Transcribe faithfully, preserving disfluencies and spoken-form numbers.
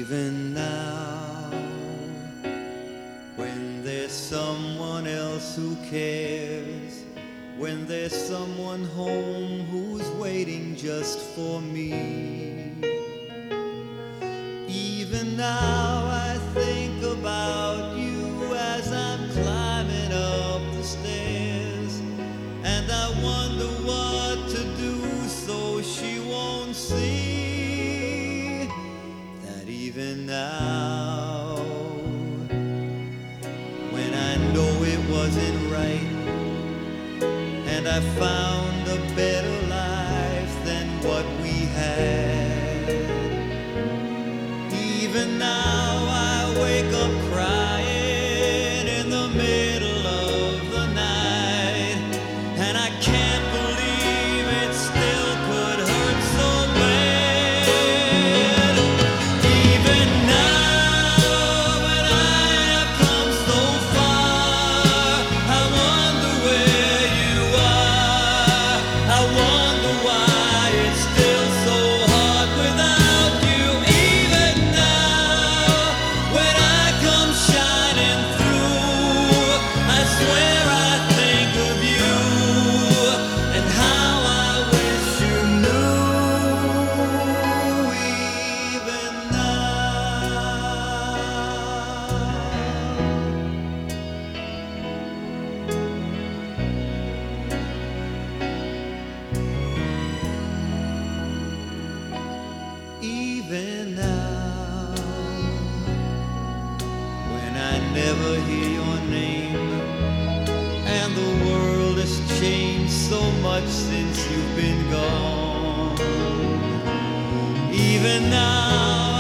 Even now, when there's someone else who cares, when there's someone home who's waiting just for me, even now I think about you as I'm climbing up the stairs, and I wonder what to do so she won't see that even now, when I know it wasn't right and I found a better life than what we had, even now I wake up crying in the middle of the night, and I can't believe it still could hurt so bad. Even now, when I have come so far, I wonder where you are. I wonder why it's still so hard without you. Even now, when I come shining through, I swear I think of you and how I wish you knew. Even now, even now, when I never hear your name, and the world has changed so much since you've been gone. Even now,